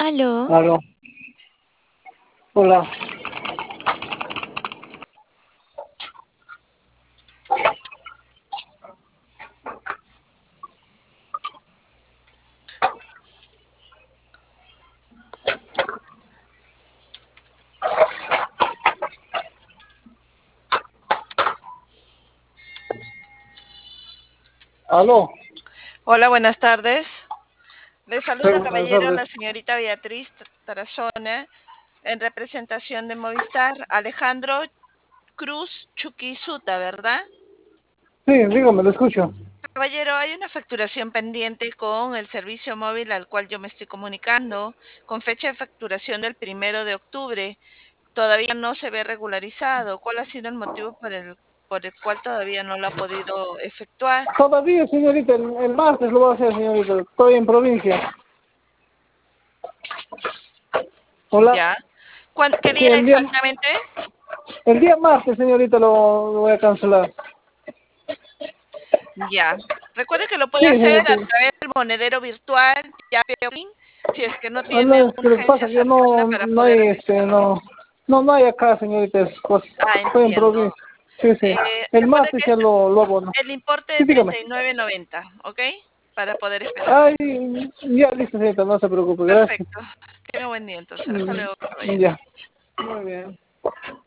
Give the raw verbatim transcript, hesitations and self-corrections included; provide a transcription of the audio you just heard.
Aló. Aló. Hola. Aló. Hola, buenas tardes. Le Sí, saluda, buenas caballero, tardes. la señorita Beatriz Tarazona, en representación de Movistar, Alejandro Cruz Chuquisuta, ¿verdad? Sí, dígame, lo escucho. Caballero, hay una facturación pendiente con el servicio móvil al cual yo me estoy comunicando, con fecha de facturación del primero de octubre. Todavía no se ve regularizado. ¿Cuál ha sido el motivo por el, por el cual todavía no lo ha podido efectuar? Todavía, señorita, el, el martes lo voy a hacer, señorita. Estoy en provincia. Hola. ¿Ya? ¿Cuán- ¿Qué Sí, día el día, exactamente? el día martes, señorita, lo, lo voy a cancelar. Ya. Recuerde que lo Sí, puede hacer señorita. a través del monedero virtual, ya Pin, si es que no Ah, tiene no, es que lo que pasa urgencia es que cercana no, para no poder hay, este, realizarlo. no, no, no hay acá, señorita, es cosa. Ah, Estoy en entiendo. provincia. Sí, sí. Eh, El recuerde martes que ya es lo, lo abono. el importe Sí, de dígame. treinta y nueve noventa, ¿ok? Para poder esperar. Ay, ya listo, señorita, no se preocupe, gracias. Perfecto. Tenga buen día entonces. Hasta Mm, luego, caballero. Ya. Muy bien.